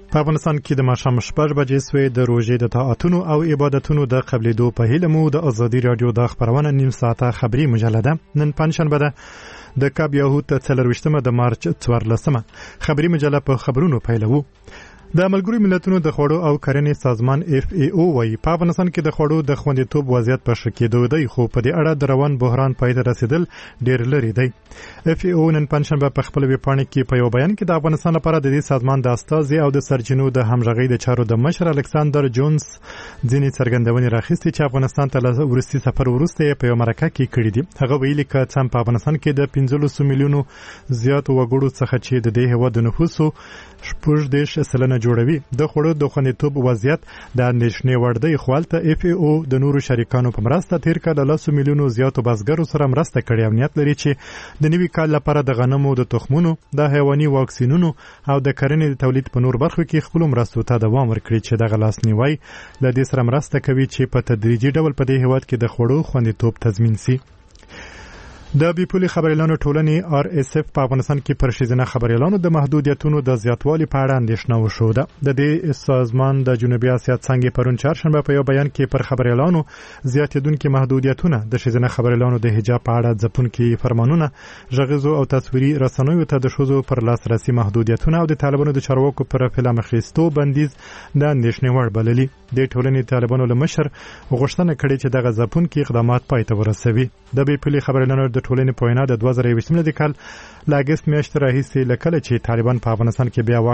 په افغانستان کې د ماښام 6 بجې سوې د روژې د طاعتونو او عبادتونو د قبلېدو په هیله مو د ازادي راډیو د خبرونه نیم ساعته خبري مجله ده. نن پنجشنبه ده د کاب یاهود 24 د مارچ 14 خبري مجله په خبرونو پیلوو. د ملګرو ملتونو د خوړو او کرنې سازمان FAO وايي په افغانستان کې د خوړو د خوندیتوب وضعیت په ښه کېدو دی، خو په دې اړه د روان بحران پای ته رسیدل ډېر لرې دی. FAO نن پنجشنبه په خپل ویبپاڼه کې په یو بیان کې د افغانستان لپاره د دې سازمان د استازي او د سرچینو د همغږۍ د چارو د مشر الکساندر جونز ځینې څرګندونې راخیستې چې افغانستان ته له وروستي سفر وروسته په یو مرکه کې کړي دي. هغه ویلي که څه په افغانستان کې د 15 میلیونو زیاتو وګړو څخه چې د دې هېواد د نفوسو 14% جوړوي د خوړو د خوندیتوب وضعیت د اندېښنې وړ دی، خو هلته FAO د نورو شریکانو په مرسته تیر کال 10 میلیونو زیاتو بزګرو سره مرسته کړې او نیت لري چې د نوي کال لپاره د غنمو د تخمونو د حیواني واکسینونو او د کرنې د تولید په نور برخو کې خپل مرستو ته دوام ورکړي چې دغه لاسنیوي له دې سره مرسته کوي چې په تدریجي ډول په دې هېواد کې د خوړو خوندیتوب تضمین شي. د بیپولي خبريالانو ټولنې RSF په افغانستان کې پر ښځینه خبريالانو د محدودیتونو د زیاتوالي په اړه اندېښنه وښوده. د دې سازمان د جنوبي اسیا څنګه پرون چهارشنبه په یو بیان کې پر خبريالانو زیاتېدونکو محدودیتونه د ښځینه خبريالانو د حجاب په اړه ځپونکي فرمانونه، غږیزو او تصویري رسنیو ته د ښځو پر لاسرسي محدودیتونه او د طالبانو د چارواکو پر فلم اخیستو بندیز د اندېښنې وړ بللي. د ټولنې طالبانو له مشر غوښتنه کړې چې دغه ځپونکي اقدامات پای ته ورسوي. د بیپولي خبريالانو د ټولنې په وینا د 2020 کال له اګست میاشتې راهیسې له کله چې طالبانو په افغانستان کې بیا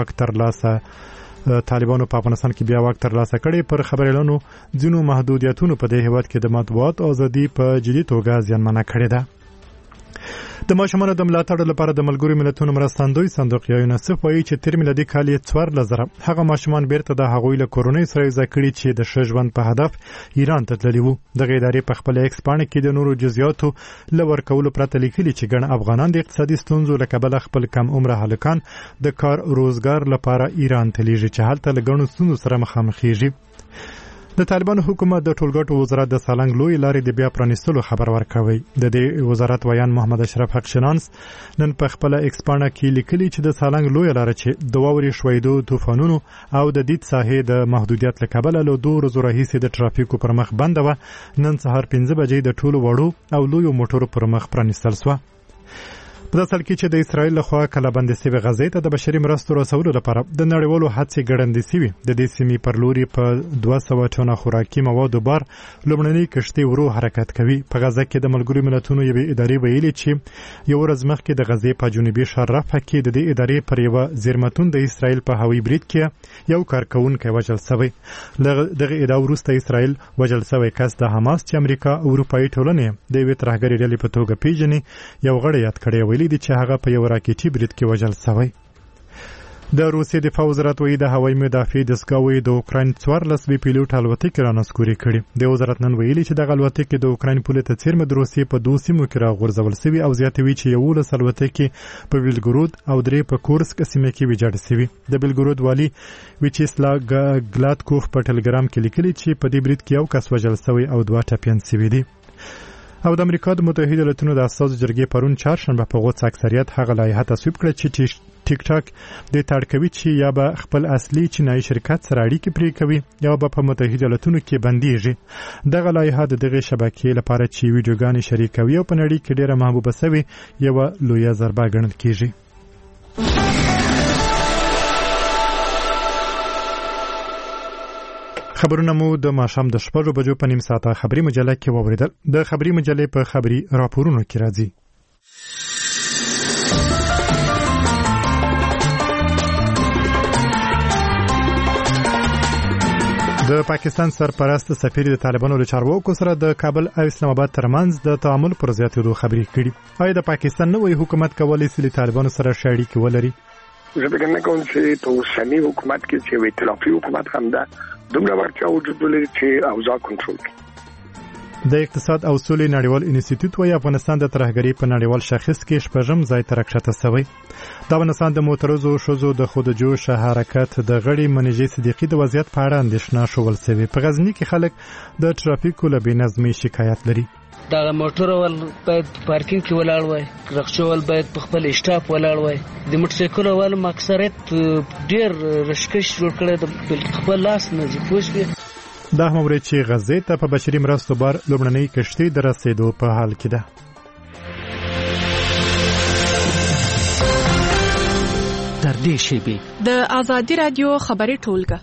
واک ترلاسه کړي پر خبريالانو ځینو محدودیتونو په دې هېواد کې د مطبوعات ازادي په جدي توګه زیانمنه کړې ده. د ماشومانو د ملاتړ لپاره د ملګرو ملتونو مرستندوی صندوق یونیسف وایي چې تیر میلادي کال یې 14,000 هغه ماشومان بیرته د هغوی له کورنۍ سره یوځای کړي چې د ښه ژوند په هدف ایران ته تللي وو. دغه ادارې په خپل ایکس پاڼه کې د نورو جزئیاتو له ورکولو پرته لیکلي چې ګڼ افغانان د اقتصادي ستونزو له کبله خپل کم عمره هلکان د کار روزګار لپاره ایران ته لیږي چې هلته له ګڼو ستونزو سره مخامخېږي. د طالبانو حکومت د ټولګټو وزارت د سالنګ لوی لارې د بیا پرانیستلو خبر ورکوي. د دې وزارت ویان محمد اشرف حق شنانس نن په خپل ایکس پاڼه کې لیکلي چې د سالنګ لوی لارې چې د واورې شویدو، طوفانونو او د دید ساحې د محدودیت له کبله له 2 ورځو راهیسې د ټرافیکو پر مخ بنده وه. نن سهار 5 بجې د ټولو وړو او لویو موټرو پر مخ پرانیستل شوه. په داسې حال کې چې د اسرائیل لخوا کله بندې شوې غزې ته د بشري مرستو رسولو لپاره د نړیوالو هڅې ګړندې شوي، د دې سیمې پر لوري په 200 ټنه خوراکي موادو بار لومړنۍ کښتۍ ورو حرکت کوي. په غزه کې د ملګرو ملتونو یوې ادارې ویلي چې یو ورځ مخکې د غزې په جنوبي ښار رفح کې د دې ادارې پر یوه زیرمتون د اسرائیل په هوایي برید کې یو کارکوونکی وژل شوی. دغه ادعا وروسته اسرائیل وژل شوی کس د حماس چې امریکا او اروپایي ټولنې د یوې ترهګرې ډلې په توګه پیژني یو غړی یاد کړی ویلي دي چې هغه په یو راکټي برید کې وژل شوی. د روسیې دفاع وزارت وایي د هوایي مدافع دستګاوې د اوکراین 14 بي پیلوټ الوتکې رانسکورې کړي. د وزارت نن ویلي چې دغه الوتکې د اوکراین پولې ته څیرمه د روسیې په 2 سیمو کې راغورځول شوي او زیاتوي چې 11 الوتکې په بیلګرود او 3 په کورسک سیمه کې ویجاړ شوي. د بیلګرود والي ویچیسلا ګلاتکوف په ټلګرام کې لیکلي چې په دې برید کې یو کس وژل شوی او 2 ټپیان شوي دي. او د امریکا د متحده ایالاتونو د اساسو جرګې پرون چهارشنبه په غوڅ اکثریت هغه لایحه تصویب کړه چې ټیک ټاک د تړکوي چې یا به خپل اصلي چینایي شرکت سره اړیکې پرې کوي یا به په متحده ایالاتونو کې بنديږي. دغه لایحه د دغه شبکې لپاره چې ویډیوګانې شریکوي او په نړۍ کې ډیره محبوبه شوی یو لویه ضربه ګڼل کیږي. خبرونه مو د ماښام د 6 بجو په نیم ساعته خبري مجله کې واوریدل. د خبري مجلې په خبري راپورونو کې راځي. د پاکستان سرپرست سفیر د طالبانو له چارواکو سره د کابل او اسلام آباد ترمنځ د تعامل پر زیاتېدو خبرې کړي. آیا د پاکستان نوی حکومت کولی شي له طالبانو سره ښه اړیکې ولري؟ زه فکر نه کوم چې په اوسني حکومت کې چې ائتلافي حکومت هم ده دومره ورچا وجود لري چې اوضاع کنټرول کړي. د اقتصاد او سولې نړیوال انسټیټیوټ وايي افغانستان د ترهګرۍ په نړیوال شاخص کې شپږم ځای ته راکښته شوی. د افغانستان د معترضو ښځو د خودجوش حرکت د غړي منیژې صدیقي د وضعیت په اړه اندېښنه ښوول شوې. په غزني کې خلک د ټرافیکو له بې نظمۍ شکایت لري. دا موټر ول باید پارکینګ کې ولاړ وای، رخصو ول باید په خپل اسټاپ ولاړ وای. د موټر سایکل ول اکثریت ډیر رشکش جوړ کړي د خپل لاس نه پوښتنه. دا هم ورې چې غزې ته په بشري مرستو بار لومړنۍ کشتۍ د رسیدو په حال کې ده. تر دې شیبې د آزادي رادیو خبري ټولګه.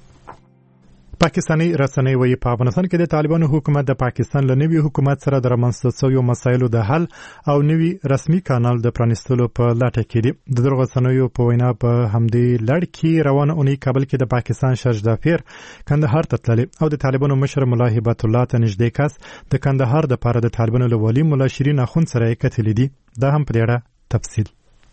پاکستاني رسنۍ وایي په افغانستان کې د طالبانو حکومت د پاکستان له نوي حکومت سره د رامنځته شویو مسایلو د حل او نوي رسمي کانال د پرانیستلو په لټه کې دي. د دغو رسنیو په وینا په همدې لړ کې روانه اونۍ کابل کې د پاکستان شهزادافیر کندهار ته تللی او د طالبانو مشر ملا هبت الله ته نږدې کس د کندهار د پاره د طالبانو له والي ملا شیرین اخوند سره یې کتلې دي. دا هم په اړه تفصیل.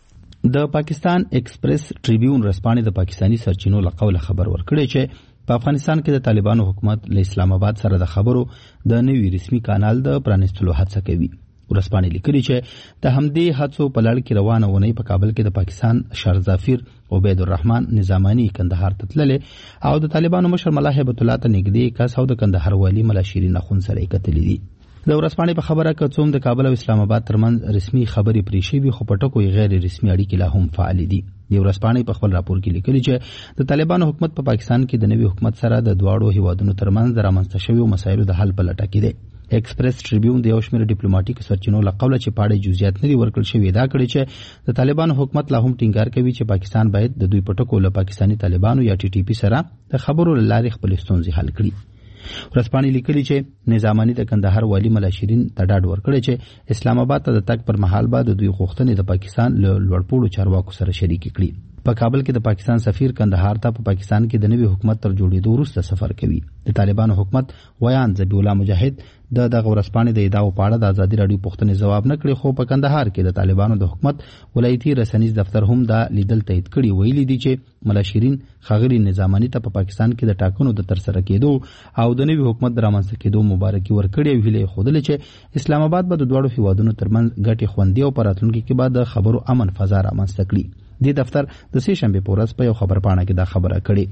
د پاکستان ایکسپریس ټریبیون رسپانې د پاکستانی سرچینو له قوله خبر ورکړی چې په افغانستان کې د طالبانو حکومت له اسلام آباد سره د خبرو د نوي رسمي کانال د پرانیستلو هڅه کوي. ورسپانې لیکلي چې د همدې هڅو په لړ کې روانه ونی په کابل کې د پاکستان شهزادافیر عبید الرحمن نظامانی کندهار ته تللی او د طالبانو مشر ملا هبت الله ته نږدې کس او د کندهار والی ملا شیرین اخوند سره یې کتلي دي. د ورسپانې په خبره که څوم د کابل او اسلام آباد ترمنځ رسمي خبرې پرې شوي خو په ټکو غیر رسمي اړیکې لا هم فعال دي. د ورسپانې په خپل راپور کې لیکلي چې د طالبانو حکومت په پاکستان کې د نوي حکومت سره د دواړو هیوادونو ترمنځ د رامنځته شویو مسایلو د حل په لټه کې دی. ایکسپریس ټریبیون د یو شمېر ډیپلوماټیک سرچینو له قوله چې پاړې جزئیات نه دي ورکړل شوي دا کړي چې د طالبانو حکومت لا هم ټینګار کوي چې پاکستان باید د دوی په ټکو له پاکستاني طالبانو یا ټي ټي پی سره د خبرو له لارې خپل ستونزې حل کړي. ورسپانې لیکلي چې نظامانی د کندهار والی ملا شیرین ته ډاډ ورکړی چې اسلام آباد ته د تګ پر مهال به د دوی غوښتنې د پاکستان له لوړپوړو چارواکو سره شریک کړي. په کابل کې د پاکستان سفیر کندهار ته په پاکستان کې د نوي حکومت تر جوړېدو وروسته سفر کوي. د طالبانو حکومت ویان ذبیح الله مجاهد دغه ورسپانې د ادعاو په اړه د ازادي راډیو پوښتنې ځواب نه کړي خو په کندهار کې د طالبانو د حکومت ولایتي رسنیز دفتر هم دا لیدل تایید کړي. ویلي دي چې ملا شیرین ښاغلي نظامانی ته په پاکستان کې د ټاکنو د ترسره کېدو او د نوي حکومت د رامنځته کېدو مبارکي ورکړې او هیله یې ښودلې چې اسلام آباد به د دواړو هیوادونو ترمنځ ګټې خوندي او په راتلونکي کې به د خبرو امن فضا رامنځته کړي. دې دفتر د سې شنبې په ورځ په یو خبرپاڼه کې دا خبره کړې.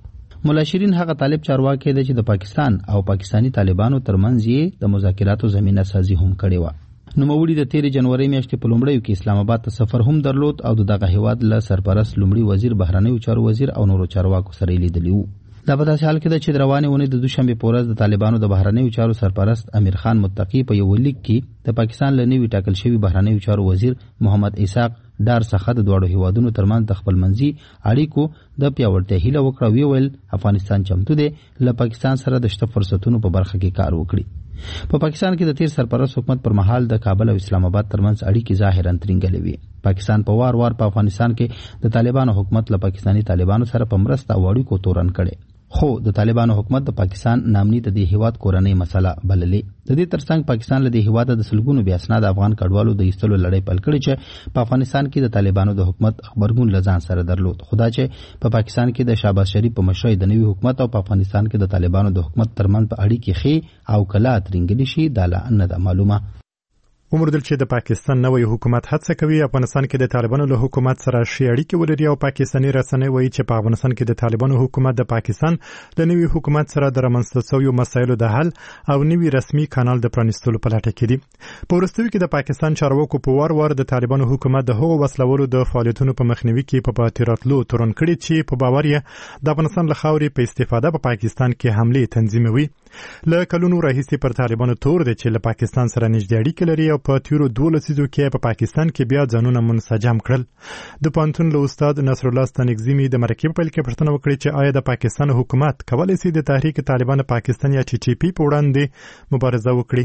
ملا شیرین هغه طالب چارواکی دی چې د پاکستان او پاکستانی طالبانو ترمنځ یې د مذاکراتو زمینه سازي هم کړې وه. نوموړي د 13 جنوري میاشتې په لومړیو کې اسلام آباد ته سفر هم درلود او دغه هیواد له سرپرست لومړي وزیر بهرنیو چارو وزیر او نورو چارواکو سره لیدلی وو. دا په داسې حال کې ده چې د روانې اونۍ د دوشنبې په ورځ د طالبانو د بهرنیو چارو سرپرست امیر خان متقي په یو لیک کې د پاکستان له نوي ټاکل شوي بهرنیو چارو وزیر محمد اسحاق ډار څخه د دواړو هیوادونو ترمنځ د خپلمنځي اړیکو د پیاوړتیا هیله وکړه. ویل افغانستان چمتو دی له پاکستان سره د شته فرصتونو په برخه کې کار وکړي. په پاکستان کې د تیر سرپرست حکومت پر مهال د کابل او اسلام آباد ترمنځ اړیکې ظاهرا ترنګلې وي. پاکستان په وار وار په افغانستان کې د طالبانو حکومت له پاکستاني طالبانو سره په مرسته او اړیکو تورن کړي خو د طالبانو حکومت د پاکستان نامني د دې هیواد کورنۍ مسله بللې. د دې ترڅنګ پاکستان له دې هیواد د سلګونو بې اسناد افغان کډوالو د ایستلو لړۍ پیل کړې چې په افغانستان کې د طالبانو د حکومت خبرګون لزان سره درلود. خدا چې په پاکستان کې د شهباز شریف په مشرۍ د نوي حکومت او په افغانستان کې د طالبانو د حکومت ترمنځ په اړیکې ښې او کلا ترنګلې شي دا لا نه ده معلومه. ومردل چې د پاکستان نوی حکومت هڅه کوي افغانستان کې د طالبانو له حکومت سره ښې اړیکې ولري او پاکستاني رسنۍ وایي چې په افغانستان کې د طالبانو حکومت د پاکستان د نوي حکومت سره د رامنځته شویو مسایلو د حل او نوي رسمي کانال د پرانیستلو په لټه کې دي. په وروستیو کې د پاکستان چارواکو په وار وار د طالبانو حکومت د هغو وسلولو د فعالیتونو په مخنیوي کې په پاتې راتلو تورن کړي چې په باور یې د افغانستان له خاورې په استفاده په پاکستان کې حملې تنظیموي. له کلونو راهیسې پر طالبانو تور دی چې له پاکستان سره نږدې اړیکې لري او په تیرو 12 لسیزو کې په پاکستان کې بیا ځانونه منسجم کړل. د پوهنتون له استاد نصر الله ستانکزیمي د مرکې په پیل کې پوښتنه وکړه چې آیا د پاکستان حکومت کولی شي د تحریک طالبان پاکستان یا ټي ټي پی په وړاندې مبارزه وکړي؟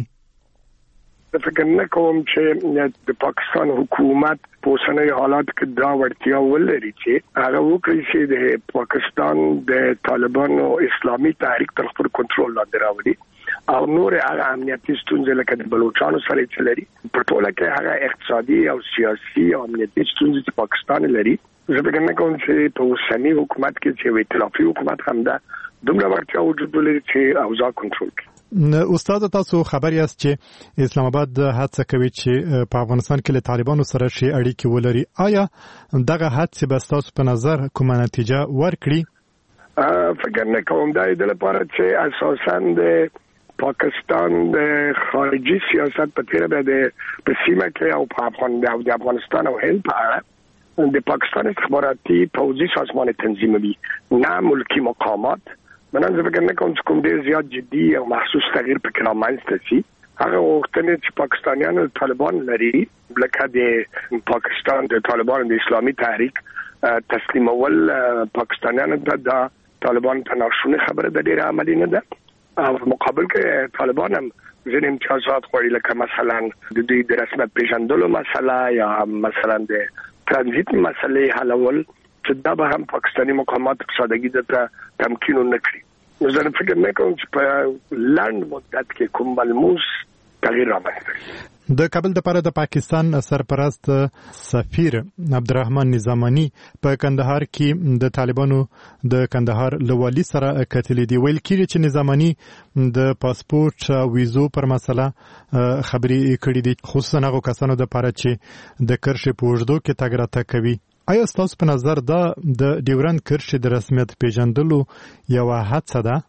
فکر نه کوم چې د پاکستان حکومت په اوسنۍ حالات کې دا وړتیا ولري چې هغه وکړي چې د پاکستان د طالبانو اسلامي تحریک تر خپل کنټرول لاندې راوړي او نور هغه امنیتي ستونزې لکه د بلوچستان سره چې لري په ټوله کې هغه اقتصادي او سیاسي او امنیتي ستونزې چې پاکستان لري. زه فکر نه کوم چې په اوسنۍ حکومت کې چې ائتلافي حکومت هم ده دومره وړتیا وجود ولري چې اوضاع کنټرول کړي. استاد تاسو خبر یاست چې اسلام آباد هڅه کوي چې په افغانستان کې له طالبانو سره ښې اړیکې ولري. آیا دغه هڅې به ستاسو په نظر کومه نتیجه ورکړي؟ فکر نه کوم دا د لپاره چې اساساً د پاکستان د خارجي سیاست په تیر به په سیمه کې او په افغانستان او هند په اړه د پاکستان استخباراتي پوځي سازمان تنظیموي نه ملکی مقامات منځ فکر نه کوم چې کوم ډیر زیات جدي او محسوس تغییر په کلام منځته شي. هغه وختونه چې پاکستانیانو طالبان لري لکه د پاکستان د طالبان د اسلامي تحریک تسلیمول پاکستانیانو د طالبان ته ناشونه خبره د ډیر عملی نه ده. او مقابل کې طالبان هم ځینې امتیازات غواړي لکه مثلا د دوی د رسمیت پیژندلو مسله یا مثلا د ترانزیت مسلې حلول چې دا به هم پاکستاني مقامات په سادهګي ته تمکین نه کړي. زه فکر نه کوم چې په لاند مدت کې کوم ملموس تغییر رامنځته. د کابل د پاره د پاکستان سرپرست سفیر عبدالرحمن نظامانی په کندهار کې د طالبانو د کندهار لوالي سره کتلې دی. ویل کېږي چې نظامانی د پاسپورت ویزو پر مسله خبرې کړې دي، خصوصا هغه کسانو د پاره چې د کرښې په اوږدو کې تګ راتګ کوي. آیا ستاسو په نظر دا د ډیورند کرښې د رسمیت پیژندلو یوه هڅه ده؟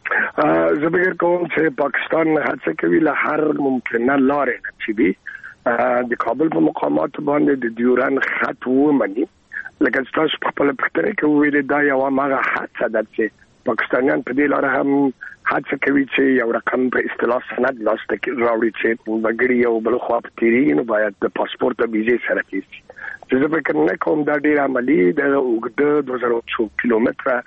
زه فکر کوم چې پاکستان هڅه کوي له هر ممکنه لارې چې دی د کابل په مقامات باندې د ډیورند خط ومني. لکه تاسو په خپل پختنه کې ویل دا یو هغه هڅه ده چې پاکستانیان په دې لاره هم هڅه کوي چې یو رقم په اصطلاح سند لاسته راوړي چې وګړي یو بل خوا په تیریږي نو باید د پاسپورت او ویزې سره کیږي. چې زه فکر نه کوم دا ډیر عملی د اوږده 2000 کیلومتره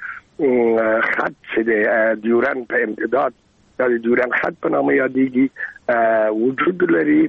خط چې د ډیورند په امتداد د ډیورند خط په نامه یادېږي وجود لري.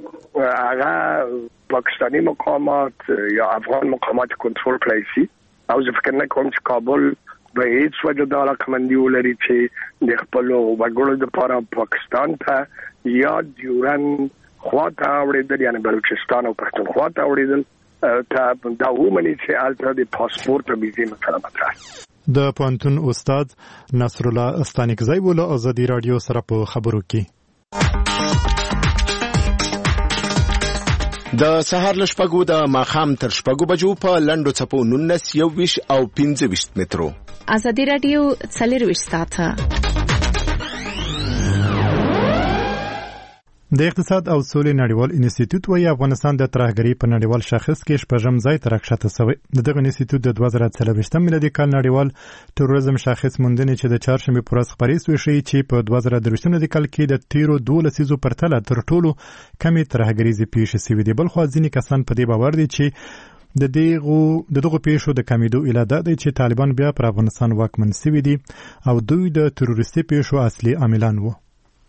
هغه پاکستانی مقامات یا افغان مقامات کنټرول کړی شي او زه فکر نه کوم چې کابل به هیڅ وجه دا علاقمندي ولري چې د خپل وګړو لپاره پاکستان ته یا ډیورند خوا ته اوریدل یعنی بلوچستان او پښتونخوا ته اوریدل ته دا ومني چې الته د پاسپورت او ویزې مسله مطرح. د پوهنتون استاد نصر الله استانکزی ول ازادي رادیو سره په خبرو کې د سهار لشپګو د ماخام تر شپګو بجو په لندو چپو 19 21 او 25 مترو. ازادي رادیو 24 ساعته د اقتصاد او سولې نړیوال انسټیټیوټ وايي افغانستان د ترهګرۍ په نړیوال شاخص کې شپږم ځای ته راښکته شوی. دغه انسټیټیوټ د 2023 میلادي کال نړیوال تروریزم شاخص موندنې چې د چهارشنبې په ورځ خپرې شوې ښیي چې په 2023 میلادي کال کې د تیرو 12 لسیزو پرتله تر ټولو کمې ترهګریزې پیښې شوې دي. بلخو ځینې کسان په دې باور دي چې د دغو پیښو د کمیدو علت دا دی چې طالبان بیا پر افغانستان واکمن شوي دي او دوی د تروریستي پیښو اصلي عاملان وو.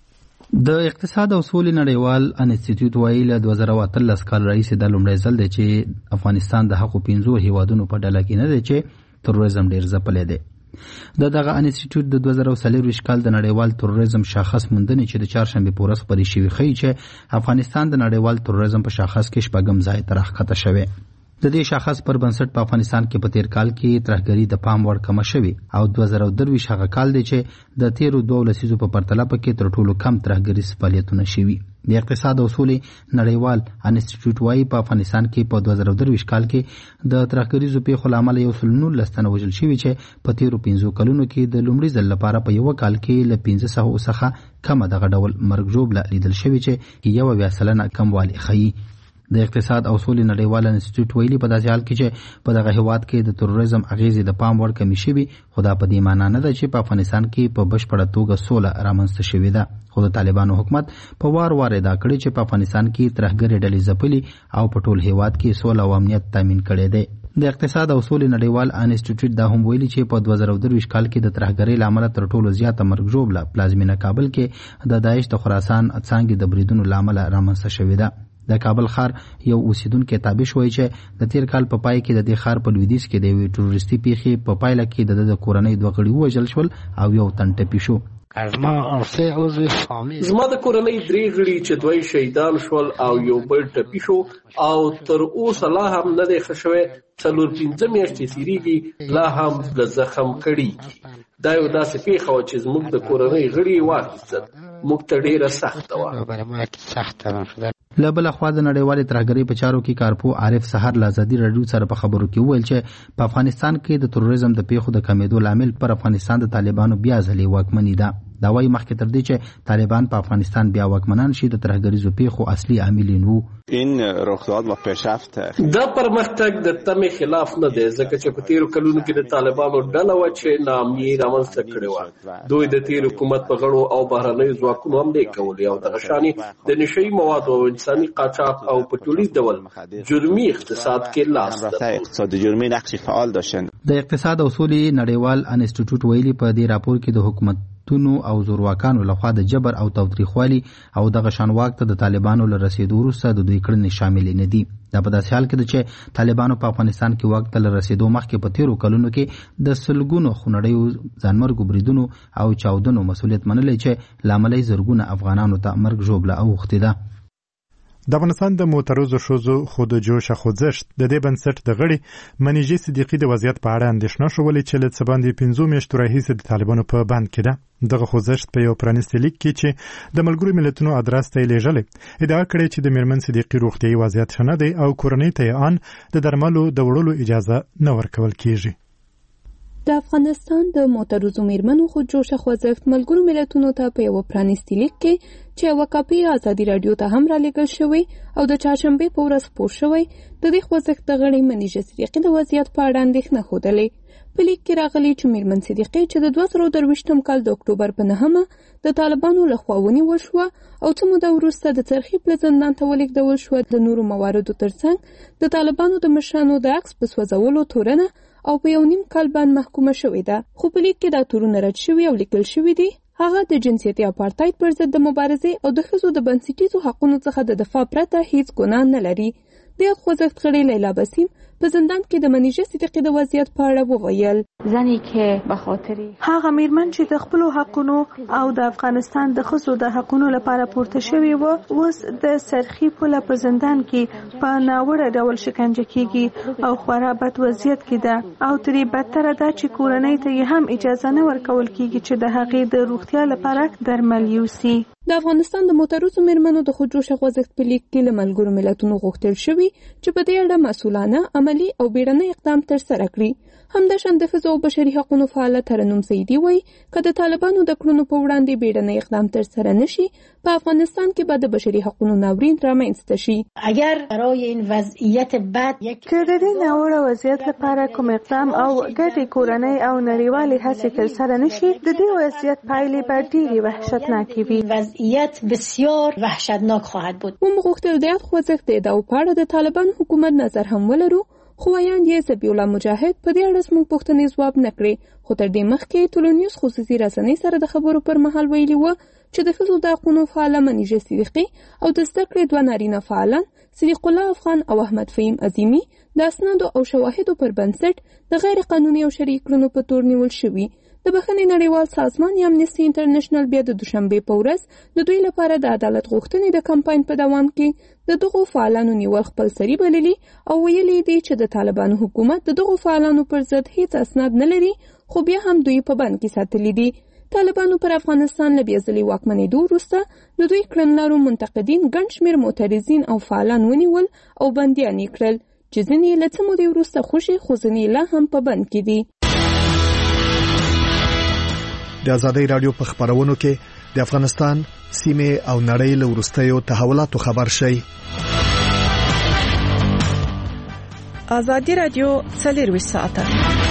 د اقتصاد او سولې نړیوال انسټیټیوټ وایي له 2013 کال راهیسې دا لومړی ځل دی چې افغانستان د هغو 15 هیوادونو په ډله کې نه دی چې تروریزم ډیر ځپلی دی. دغه انسټیټیوټ د 2024 کال د نړیوال تروریزم شاخص موندنې چې د چهارشنبې په ورځ خپرې شوې ښیي چې افغانستان د نړیوال تروریزم په شاخص کې شپږم ځای ته راښکته شوی. د دې شاخص پر بنسټ په افغانستان کې په تیر کال کې ترهګري د پام وړ کمه شوې او 2023 هغه کال دی چې د تیرو 2 لسیزو په پرتله پکې تر ټولو کم ترهګریز فعالیتونه شوي. د اقتصاد او سولې نړیوال انسټیټیوټ وايي په افغانستان کې په 2023 کال کې د ترهګریزو پیښو له امله 119 تنه وژل شوي چې په تیرو 15 کلونو کې د لومړي ځل لپاره په یو کال کې له 1500 څخه کم دغه ډول مرګ ژوبله لیدل شوي چې 1% کموالی ښیي. د اقتصاد او سولې نړیوال انسټیټیوټ ویلي په داسې حال کې چې په دغه هیواد کې د تروریزم اغیزې د پام وړ کمې شوي، خو دا په دې معنا نه ده چې په افغانستان کې په بشپړه توګه سوله رامنځته شوې ده. خو د طالبانو حکومت په وار ادعا کړې چې په افغانستان کې ترهګرې ډلې ځپلي او په ټول هیواد کې سوله او امنیت تامین کړی دی. د اقتصاد او سولې نړیوال انسټیټیوټ دا هم ویلي چې په 2023 کال کې د ترهګرۍ له امله تر ټولو زیاته مرګ ژوبله پلازمینه کابل کې د داعش د خراسان څانګې د بریدونو له امله رامنځته شوې ده. د کابل ښار یو اوسیدونکی تابش وایي چې د تیر کال په پای کې د دې ښار په لویدیځ کې د یوې ټروریستي پیښې په پایله کې د کورنۍ 2 غړي ووژل شول او یو تن ټپي شو. زما د کورنۍ 3 غړي چې 2 شهیدان شول او یو بل ټپي شو او تر اوسه لا هم نه دی ښه شوی. 4-5 میاشتې تېرېږي لا هم د زخم کړي. دا یو داسې پیښه وه چې زموږ د کورنۍ غړي واخیستل. موږ ته ډېره سخته وه. له بله خوا د نړیوالې ترهګرۍ په چارو کې کارپو عارف سحر له ازادي راډیو سره په خبرو کې وویل چې په افغانستان کې د تروریزم د پیښو د کمیدو لامل پر افغانستان د طالبانو بیا ځلې واکمني ده. دا وايي مخکې تر دې چې طالبان په افغانستان بیا واکمنان شي د ترهګریزو پیښو اصلي عامل وو. این رخداد و پیشرفت دا پرمختګ د تمې خلاف نه دی ځکه چې په تیرو کلونو کې د طالبانو ډله وه چې ناامني رامنځته کړې وه. دوی د تیر حکومت په غړو او بهرنیو ځواکونو حملې کولې او دغه شانې د نشهیي موادو او انساني قاچاق او په ټولیز ډول جرمي اقتصاد کې لاس اقتصاد جرمي نقش فعال داشتن. د اقتصاد او سولې نړیوال انسټیټیوټ ویلي په دې راپور کې د حکومت او زورواکانو لخوا د جبر او تاوتریخوالي او دغه شان واک ته د طالبانو له رسیدو وروسته د دوی کړنې شامل نه دي. دا په داسې حال کې ده چې طالبانو په افغانستان کې واک ته له رسیدو مخکې په تیرو کلونو کې د سلګونو خونړیو ځانمرګو بریدونو او چاودنو مسؤلیت منلی چې لامل یې زرګونه افغانانو ته مرګ ژوبله اوښتې ده. د افغانستان د معترضو ښځو خود جوش خوځښت د دې بنسټ د غړي منیژې صدیقي د وضعیت په اړه اندېښنه شولې چې له څه باندې 15 میاشتو راهیسې د طالبانو په بند کې ده. دغه خوځښت په یو پرانیستي لیک کې چې د ملګرو ملتونو ادرس ته یې لیږلی ادعا کړې چې د میرمن صدیقي روغتیایي وضعیت ښه نه دی او کورنۍ ته یې ان د درملو د وړلو اجازه نه ورکول کیږي. د افغانستان د معترضو میرمنو خودجوشه خوځښت ملګرو ملتونو ته په یو پرانیستي لیک کې چې یوه کاپي ازادي راډیو ته هم رالیږل شوی او د چهارشنبې په ورځ خپور شوی د دې خوځښت د غړي منیژه صدیقي د وضعیت په اړه اندېښنه ښودلې. په لیک کې راغلي چې میرمن صدیقي چې د 2023 کال د اکتوبر په 9 د طالبانو لخوا ونیول شوه او څه موده وروسته د څرخي پله زندان ته ولېږدول شوه. د نورو مواردو ترڅنګ د طالبانو د مشرانو د عکس په سوځولو تورنه او په 1.5 کال باندې محکومه شوې ده. خو په لیک کې دا تورونه رد شوي او لیکل شوي دي هغه د جنسیتي اپارټایډ پر ضد د مبارزې او د ښځو د بنسټیزو حقونو څخه د دفاع پرته هیڅ ګناه نه لري. د خوځښت غړي لیلا بسیم په زندان کې د منیژه صدیقي د وضعیت په اړه وویل. زنی که به خاطر هغه میرمن چې د خپل حقونو او د افغانستان د ښځو د حقونو لپاره پورته شوی و اوس د سرخی پله په زندان کې په ناوړه ډول شکنجه کیږي او خورا بد وضعیت کې ده او ترې بدتره ده چې کورنۍ ته یې هم اجازه نه ورکول کیږي چې د هغې د روغتیا لپاره درمل یوسي. د افغانستان د معترضو میرمنو د خودجوشه خوځښت په لیک کې له ملګرو ملتونو غوښتل شوي چې په دې اړه مسؤلانه عملي او بیړنی اقدام ترسره کړي. همداشان د ښځو او بشري حقونو فعاله ترنم سیدي وایي که د طالبانو د کړنو په وړاندې بیړنی اقدام ترسره نشي په افغانستان کې به د بشري حقونو ناورین رامنځته شي. اگر برای این وضعیت بد که د دې ناوړه وضعیت لپاره کوم اقدام او ګډې کورنۍ او نړیوالې هڅې ترسره نشي د دې وضعیت پایلې به ډېرې وحشتناکې وي. وضعیت بسیار وحشتناک خواهد بود. موږ غوښتل د خوځښت د ادعاو په اړه د طالبان حکومت نظر هم ولرو خو ویاند یې ذبیح الله مجاهد په دې اړه زموږ پوښتنې ځواب نه کړې. خو تر دې مخکې ټولنیوز خصوصي رسنۍ سره د خبرو پر مهال ویلي وه چې د ښځو د حقونو فعاله منیژه صدیقي او د زده کړې 2 نارینه فعالان صدیق الله افغان او احمد فهیم عظیمی د اسنادو او شواهدو پر بنسټ د غیر قانوني او شرعي کړنو په تور نیول شوي. د بخښنې نړیوال سازمان یا امنیسټي انټرنیشنل بیا د دوشنبې په ورځ د دوی لپاره د عدالت غوښتنې د کمپاین په دوام کې د دغو فعالانو نیول خپل سری بللي او ویلي دي چې د طالبانو حکومت د دغو فعالانو پر ضد هیڅ اسناد نه لري خو بیا هم دوی په بند کې ساتلي دي. طالبانو پر افغانستان له بیا ځلې واکمنېدو وروسته د دوی کړنلارو منتقدین ګڼ شمېر معترضین او فعالان ونیول او بندیان یې کړل چې ځینې له څه مودې وروسته خوشي خو ځینې لا هم په بند کې دي. د ازادۍ رادیو په خبرونو کې د افغانستان سیمه او نړۍ له وروستیو تحولاتو خبر شي. ازادي رادیو 24 ساعته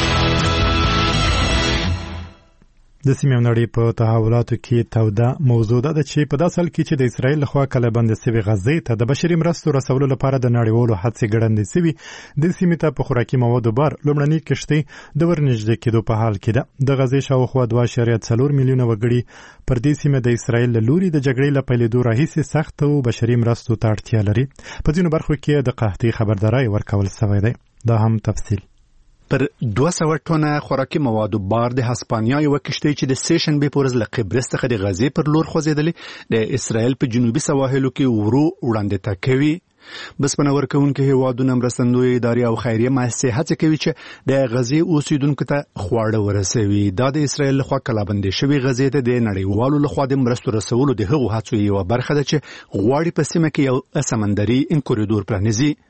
د سیمې او نړۍ په تحولاتو کې توده موضوع ده چې په داسې حال کې چې د اسرایل لخوا کله بندې شوې غزې ته د بشري مرستو رسولو لپاره د نړیوالو هڅې ګړندې شوي د سیمې ته په خوراکي موادو بار لومړنۍ کښتۍ د ورنږدې کېدو په حال کې ده. د غزې شاوخوا 2.4 میلیونه وګړي پر دې سیمه د اسرایل له لوري د جګړې له پیلېدو راهیسې سختو بشري مرستو ته اړتیا لري. په ځینو برخو کې د قحطۍ خبرداری ورکول شوی دی. دا هم تفصیل پر 200 ټنه خوراکي موادو بار د هسپانیا یو کشتۍ چې د سیشن به پورز له قبرس څخه د غزې پر لور خوځېدلې د اسرایل په جنوبي سواحلو کې ورو وړاندې تکوي. بس پنور کوونکې هیوادونه مرستندوی ادارې او خیریه مؤسسې هڅه کوي چې د غزې اوسیدونکو ته خواړه ورسوي. دا د اسرایل لخوا کلابندې شوی غزې ته د نړیوالو لخوا د مرستو رسولو د هغو هڅو یو برخه ده چې غواړي په سیمه کې یو سمندري کوریډور پرانیزي.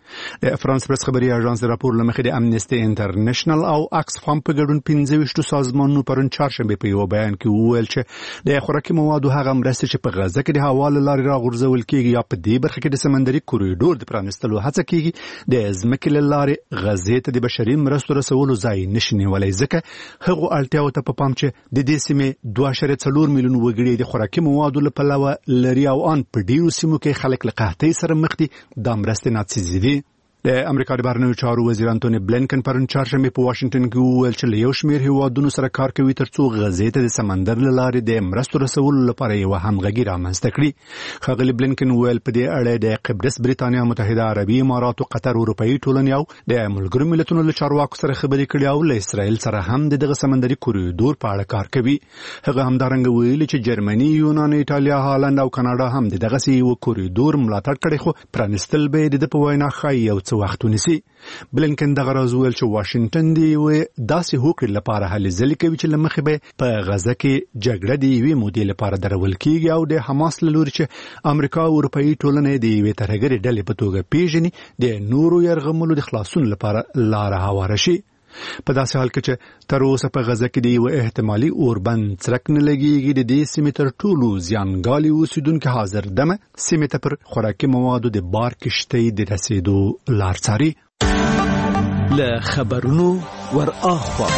د فرانس پریس خبري اژانس راپور لمخې د امنيستي انټرنیشنل او اکسفام په ګډون 25 سازمانونو پرون چهارشنبه په یو بیان کې وویل چې د خوراکي موادو هغه مرستې چې په غزه کې د حواله لارې راغورځول کېږي یا په دې برخه کې د سمندري کوریډور د پرانستلو هڅه کېږي د ځمکې له لارې غزې ته د بشري مرستو رسولو ځای نشي نیولی ځکه هغو اړتیاو ته په پام چې د دې سیمې 2.4 میلیون وګړي د خوراکي موادو له پلوه لري او ان په ډیرو سیمو کې خلک له قحطۍ سره مخ دي د مرستې ناڅیزي دي. د امریکا د بهرنیو چارو وزیر انټونی بلینکن پرون چهارشنبه په واشنگټن کې وویل چې له یو شمېر هیوادونو سره کار کوي ترڅو غزې ته د سمندر له لارې د مرستو رسولو لپاره یو همغږي رامنځته کړي. ښاغلي بلینکن وویل په دې اړه د قبرس، بریتانیا متحده عربي امارات او قطر اروپאי ټولنې او د ملګرو ملتونو له چارواکو سره خبرې کړي او له اسرائیل سره هم دغه سمندري کوریډور په اړه کار کوي. هغه همدارنګه ویلي چې جرمني، یونان، ایټالیا، هالند او کاناډا هم دغه یو کوریډور ملاتړ کړي خو پرانستل به د په وینا ښایي یو څه وخت ونیسي. بلینکن دغه راز ویل چې واشنگټن دی داسې هوکړې لپاره هلې ځلې کوي چې له مخې به په غزه کې جګړه د یوې مودې لپاره درول کېږي او د حماس له لوري چې امریکا او اروپאי ټولنې د یوې ترهګرې ډلې په توګه پیژني د نورو یرغملو د خلاصون لپاره لاره هواره شي. په داسې حال کې چې تر اوسه په غزه کې د یو احتمالي اوربند څرک نه لګېږي، د دې سیمې تر ټولو زیانګالي اوسېدونکي حاضر دمه سیمې ته پر خوراکي موادو د بار کښتۍ د رسېدو لار څاري. له خبرونو ور اخوا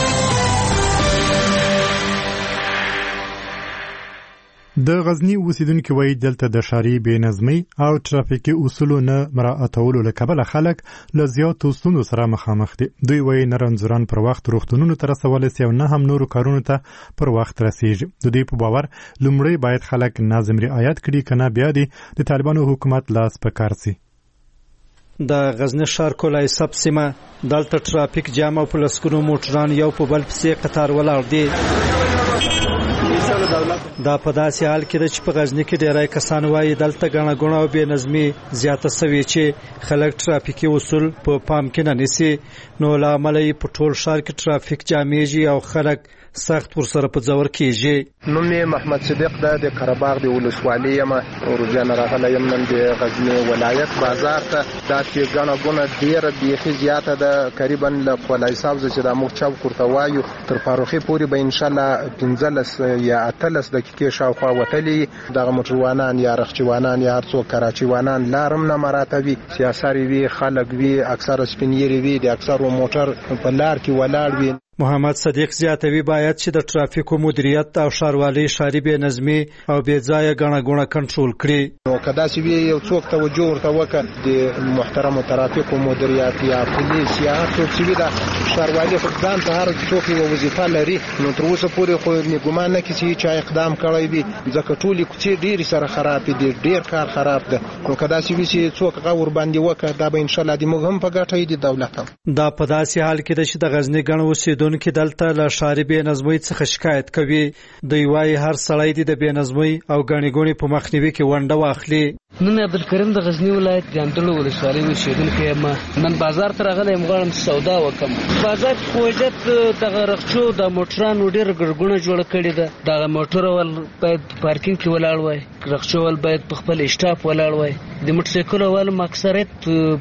د غزنی اوسیدونکو وایي دلته د ښاري بې نظمۍ او ترافیکي اصولو نه مراعاتولو له کبله خلک له زیاتو ستونزو سره مخامخ دي. دوی وایي نه رنځوران پر وخت روغتونونو ته رسولی سي او نه هم نورو کارونو ته پر وخت رسیږي. د دوی په باور لومړی باید خلک نظم رعایت کړي، که نه بیا د طالبانو حکومت لاس په کار سي. د غزنی ښار کولای سب سیمه دلته ترافیک جام او په لسګونو موټران یو په بل پسې قطار ولاړ دي. دا په داسې حال کې ده چې په غزنی کې ډیری کسان وایي دلته ګڼه ګوڼه او بې نظمي زیاته سوې چې خلک ترافیکي اصول په پام کې نه نیسي، نو له امله یې په ټول ښار کې ترافیک جامیږي او خلک سخت ورسره په ځور کېږي. نوم یې محمد صدیق ده، د قرهباغ د ولسوالۍ یم، روزانه راغلی یم نن د غزنی ولایت بازار ته. داسې ګڼه ګوڼه ډېره بیخي زیاته ده، قریبا له قلعه صاحب چې د موږ چوک ورته وایو تر فاروقي پورې به انشاءالله 15 یا 18 دقیقې شاوخوا وتلي. دغه موټروانان یا رخچوانان یا هر څوک کراچیوانان لارم نه مراته وي، سیاساري وي، خلک وي، اکثره سپینیري وي، د اکثرو موټر په لار کې ولاړ وي. محمد صدیق زیاتوي باید چې د ترافیکو مدیریت او ښاروالۍ ښاري بې نظمي او بې ځایه ګڼه ګوڼه کنټرول کړي. نو که داسې وي یو څوک توجه ورته وکړه د محترمو ترافیکو مدیریت یا پولیس یا هر څوک چې وي د ښاروالۍ خو ځان ته هر څوک یوه وظیفه لري، نو تر اوسه پورې خو مې ګمان نه کړي چې چا اقدام کړی وي، ځکه ټولې کوڅې ډېرې سره خرابې دي، ډېر کار خراب ده. نو که داسې وي چې څوک هغه ورباندې وکړه دا به انشاءالله د موږ هم په ګټه وي، د دولت هم. دا په داسې حال کې ده چې د غزني ګڼ اوسېدونکي دلته له ښاري بې نظمۍ څخه شکایت کوي. دوی وایي هر سړی دې د بې نظمۍ او ګڼې ګوڼې په مخنیوي کې ونډه واخلي. نن عبدالکریم د غزنی ولایت جاندلو ولسوالۍ اوسېدونکی یم. نن بازار ته راغلی یم، غواړم سودا وکړم. بازار کې خو وجد دغه رخچو د موټرانو ډېره ګڼه جوړه کړې ده. دغه موټر ول باید پارکینګ کې ولاړ وای، رخچو ول باید په خپل اسټاپ ولاړ وای. د موټرسایکل والو اکثریت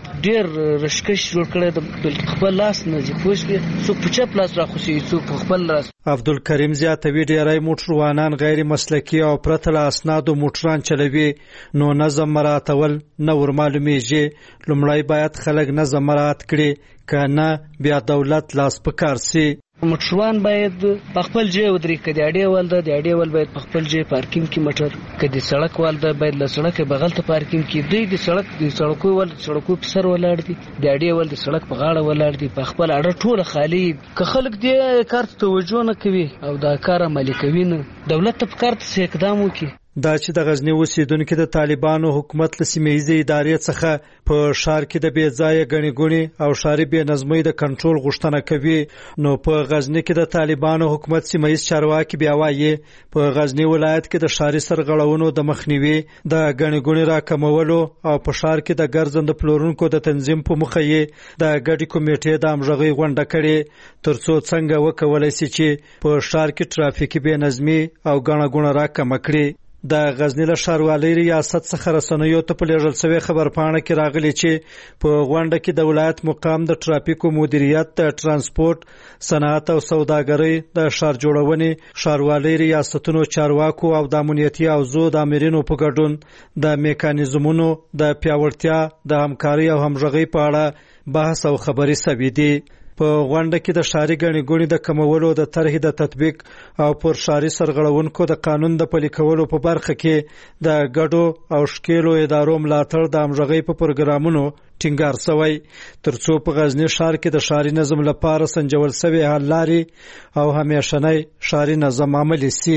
ډېر رشکش جوړ کړی ده، خپل لاس نه ځي، پوه شوې، څوک په چپ لاس راخوسي، څوک په خپل لاس. عبدالکریم زیاتوي ډیری موټروانان غیر مسلکي او پرته له اسنادو موټران چلوي، نو نظم مراعاتول نه ور معلومیږي. لومړی باید خلک نظم مراعات کړي، که نه بیا دولت لاس په کار سي. موټروان باید په خپل ځای ودرېږي، که د اډې ول ده د اډې ول باید په خپل ځای پارکینګ کې موټر، که د سړک ول ده باید له سړکه بغل ته پارکینګ کې. دوی د سړکو ول سړکو په سر ولاړ دي، د اډې ول د سړک په غاړه ولاړ دي، په خپل اډه ټوله خالي. که خلک دې کار ته توجه نه کوي او دا کار عملي کوي، نه دولت ته پکار ده چې اقدام وکړي. دا چې د غزنی اوسیدونکو د طالبانو حکومت له سیمه‌ییزې ادارې څخه په ښار کې د بې ځایه ګڼې ګوڼې او ښاري بې نظمۍ د کنټرول غوښتنه کوي، نو په غزنی کې د طالبانو حکومت سیمه‌ییز چارواکي بیا وایي په غزنی ولایت کې د ښاري سرغړونو د مخنیوي، د ګڼې ګوڼې راکمولو او په ښار کې د ګرځنده پلورونکو د تنظیم په موخه یې د ګډې کمیټې د همغږۍ غونډه کړې، ترڅو څنګه وکولای شي چې په ښار کې ترافیکي بې نظمي او ګڼه ګوڼه راکمه کړي. د غزنی له ښاروالۍ ریاست څخه رسنیو ته په لیږل شوې خبرپاڼه کې راغلي چې په غونډه کې د ولایت مقام د ټرافیکو مدیریت، د ترانسپورت، صنعت او سوداګرۍ، د ښار جوړونې، ښاروالۍ ریاستونو چارواکو او د امنیتي حوزو د امرینو په ګډون د میکانیزمونو د پیاوړتیا، د همکارۍ او همغږۍ په اړه بحث او خبرې شوې دي. په غونډه کې د ښاري ګڼې ګوڼې د کمولو، د طرحې د تطبیق او پر ښاري سرغړونکو د قانون د پلي کولو په برخه کې د ګډو او ښکېلو ادارو ملاتړ د همغږۍ په پروګرامونو ټینګار شوی، ترڅو په غزني ښار کې د ښاري نظم لپاره سنجول شوې حل لارې او همیشنی ښاري نظم عملي شي.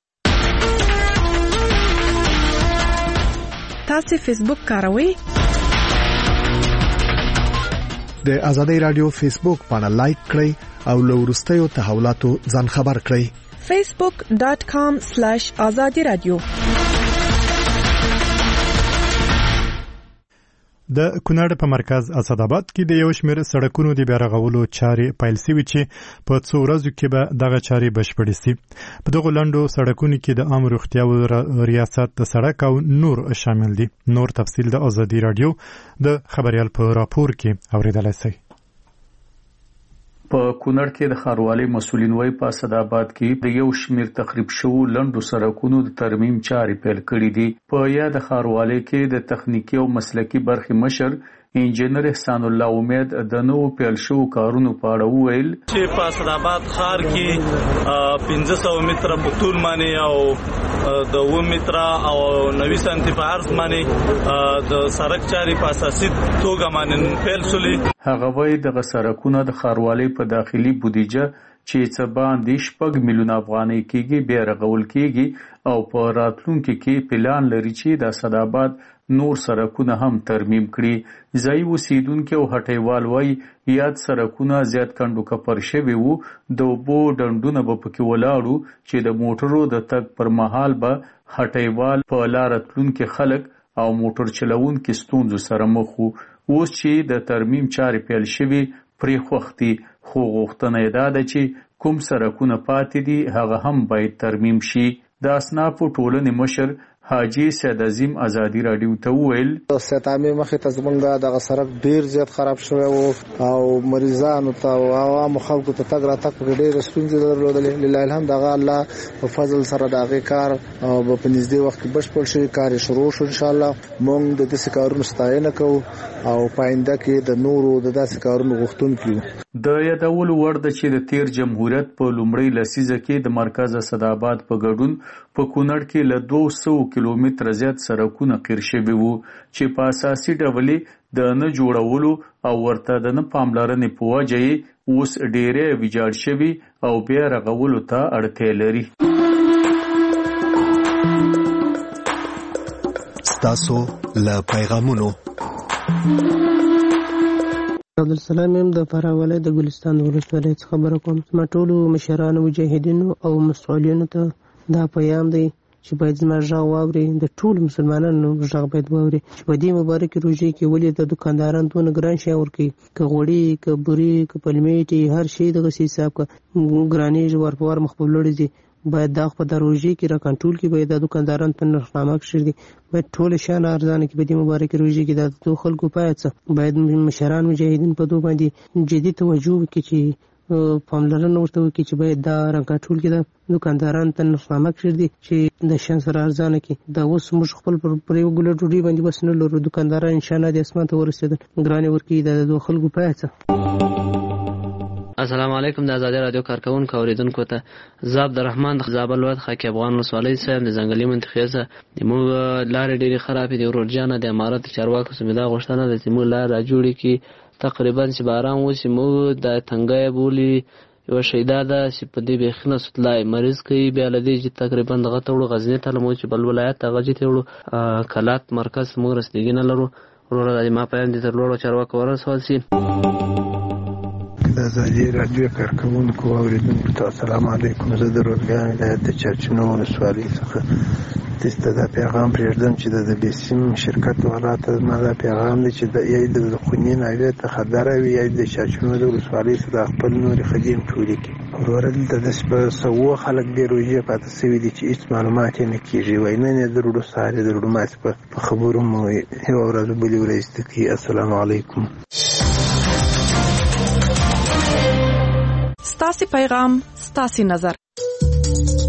تاسو فیسبوک کاروئ؟ د ازادۍ رادیو فیسبوک باندې لایک کړئ او له وروستیو تحولاتو ځان خبر کړئ. facebook.com/azadi-radio. د کونړ په مرکز اسداباد کې د یو شمېر سړکونو د بیا رغولو چارې پیل شوې چې په څو ورځو کې به دغه چارې بشپړې شي. په دغو لنډو سړکونو کې د عام روغتیا ریاست د سړک او نور شامل دي. نور تفصیل د ازادي رادیو د خبریال په راپور کې اوریدلای شئ. په کونړ کې د ښاروالۍ مسؤلین وایي په اسداباد کې د یو شمېر تخریب شوو لنډو سړکونو د ترمیم چارې پیل کړې دي. په یاد ښاروالۍ کې د تخنیکي او مسلکي برخې مشر انجینر احسان الله امید د نوو پیل شوو کارونو په اړه وویل چې په اسداباد ښار کې 1500 متره په طول باندې او د 2 متره او 90 سانتي په عرض باندې د سړک چارې په اساسي توګه باندې پیل شولې. هغه وایي دغه سړکونه د ښاروالۍ په داخلي بودیجه چې څه باندې 6 میلیونه افغانۍ کېږي بیا رغول کېږي او په راتلونکي کې پلان لري چې د اسداباد نور سړکونه هم ترمیم کړي. ځایي اوسیدونکي او هټیوال وایي یاد سړکونه زیات کندو کپر شوي وو، د اوبو ډنډونه به پکې ولاړو چې د موټرو د تګ پر مهال به هټیوال په لاره تلونکي خلک او موټر چلوونکي ستونزو سره مخ وو. اوس چې د ترمیم چارې پیل شوي پرې خوښ دي، خو غوښتنه یې دا ده چې کوم سړکونه پاتې دي هغه هم باید ترمیم شي. د اصنافو ټولنې مشر حاجی سید عظیم ازادي رادیو ته وویل ستامي مخې ته زمونږ دغه سړک ډیر زیات خراب شوی وو او مریضانو ته او عوامو خلکو ته تګ راتګ په ډیر ستونزې درلودلې. لله الحمد هغه الله په فضل سره دغه کار او په نږدې وخت کې بشپړ شي، کار شروع شو. ان شاء الله مونږ د دې کارونو ستاینه کوو او پاینده کې د نورو د داسې کارونو غوښتونکو. د یادولو وړ ده چې د تیر جمهوریت په لومړۍ لسیزه کې د مرکز اسداباد په ګډون په کونړ کې له 200 کیلومتره زیات سړکونه قیر شوي وو چې په اساسي ډول د نه جوړولو او ورته د نه پاملرنې په وجه یې اوس ډېرې ویجاړ شوي او بیا رغولو ته اړتیا لري. ستاسو له پیغامونو عبدالسلام یم د فراه ولایت د ګلستان ولسوالۍ څخه خبره کوم. ما ټولو مشرانو مجاهدینو او مسؤلینو ته دا پیغام دی چې باید زما غږ واوري، د ټولو مسلمانانو غږ باید واوري چې په دې مبارکې روژې کې ولې د دکانداران دونه ګران شی ورکوي، که غوړي که بوري که پلمېټې هر شی دغسې حساب که ګرانېږي ور په ور مخ په لوړې ځي. باید دا په دا روژې کې را کنټرول کړي، باید د دکانداران په نرخنامه کښې دي، باید ټول شیان ارزانه کړي. په دې مبارکې روژې کې د خلکو باید څه باید مشران مجاهدین په دو باندې جدي توجه وکړي چې پاملرنه ورته وکړي چې باید دا را کنټرول کړي، د دکانداران ته نرخنامه کښې دي چې د شیان سره ارزانه کړي. دا اوس موږ خپل پر یو ګوله ډوډۍ باندې بس نه لرو، دکانداران انشاءالله د اسمان ته ورسېدل ګرانې ورکوي. د خلکو باید څه. السلام علیکم د ازادي رادیو کارکونکو اوریدونکو ته زه عبدالرحمن د زابل ولایت خاکی افغان ولسوالۍ څخه د ځنګلي منطقې څخه موږ لارې ډېرې خرابې دي. ورورجانه د امارت چارواکو څخه دا غوښتنه ده چې موږ لار راجوړې کړي، تقریبا چې باران وشي موږ د تنګی بولي یو شیدا ده چې په دې بیخي نه سوتلای مریض کوي. بیا له دې چې تقریبا دغه ته وړو غزني ته لمو چې بل ولایت هغه چې ته وړو کلات مرکز موږ رسېدګي نه لرو. وروره ما پیام دې تر لوړو چارواکو ورسول شي. د ازادي رادیو کارکونکو اوریدونکو ته السلام علیکم. زه د روزګان ولایت د چرچینو ولسوالۍ څخه دسته دا پیغام پرېږدم چې د بیسیم شرکت والا ته زما دا پیغام دی چې یا د خوني ناوې ته خبره وي یا د چرچینو د ولسوالۍ څخه د خپل نورې خدیم ټولې کړي وروره دلته داسې په سوو خلک بې روژې پاتې سوي دي چې هېڅ معلومات یې نه کېږي وایي نن یې دروړو سهار یې دروړو ماسې په خبرو مو یوه ورځ بلې ورځ زده کوي. السلام علیکم. ستاسې پیغام ستاسې نظر.